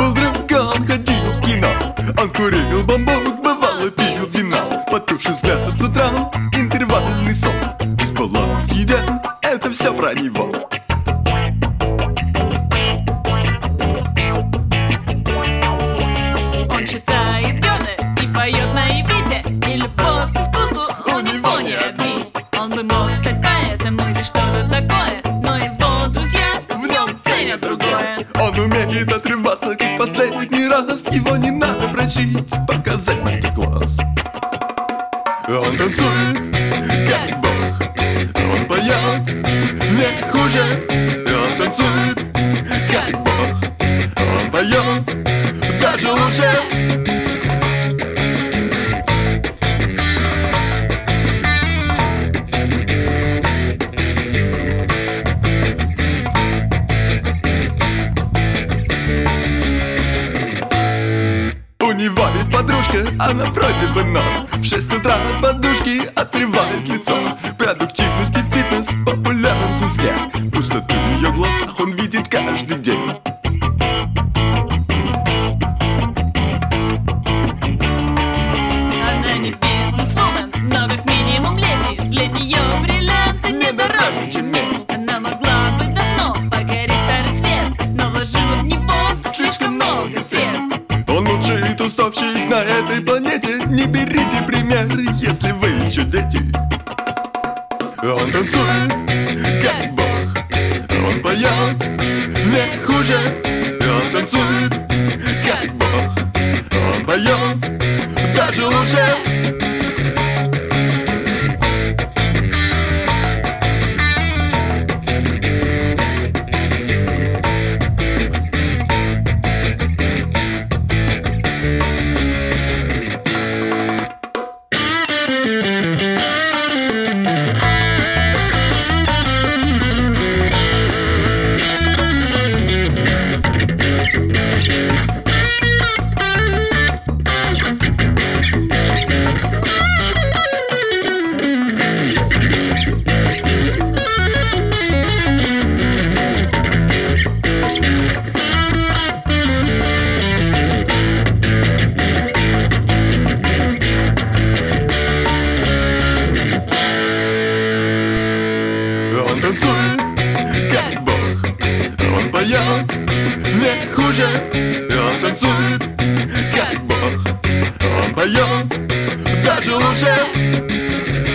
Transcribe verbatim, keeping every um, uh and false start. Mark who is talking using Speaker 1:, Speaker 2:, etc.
Speaker 1: был друг, он ходил в кино. Он курил бамбук, бывало пил вино. Потухший взгляд с утра, интервальный сон. Дисбаланс едят, это все про него.
Speaker 2: Он читает Гёте и поет на иврите, и любовь к искусству у него не отбить. Он бы мог стать поэтом или что-то такое, но его друзья в нем ценят другое.
Speaker 1: Он умеет отрываться, как последний раз. Его не надо просить показать мастер-класс. Он танцует, как бог. Он поет не хуже. Он танцует, как бог. Он поет даже лучше. У него есть подружка, она вроде бы норм. В шесть утра от подушки отрывает лицо. Продуктивность и фитнес популярен в инсте. Пустоту в ее глазах он видит каждый день.
Speaker 2: Она не бизнесвумен, но как минимум леди. Для нее бриллианты не дороже, чем медь. Она могла бы давно покорить старый свет, но вложила в него слишком много средств.
Speaker 1: Он лучший тусовщик на этой планете. Не берите пример, если вы еще дети. Он танцует, как бог. Он поет не хуже. Он танцует, как бог. Он поет даже лучше. Он танцует, как бог. Он поет не хуже. Он танцует, как бог. Он поет даже лучше.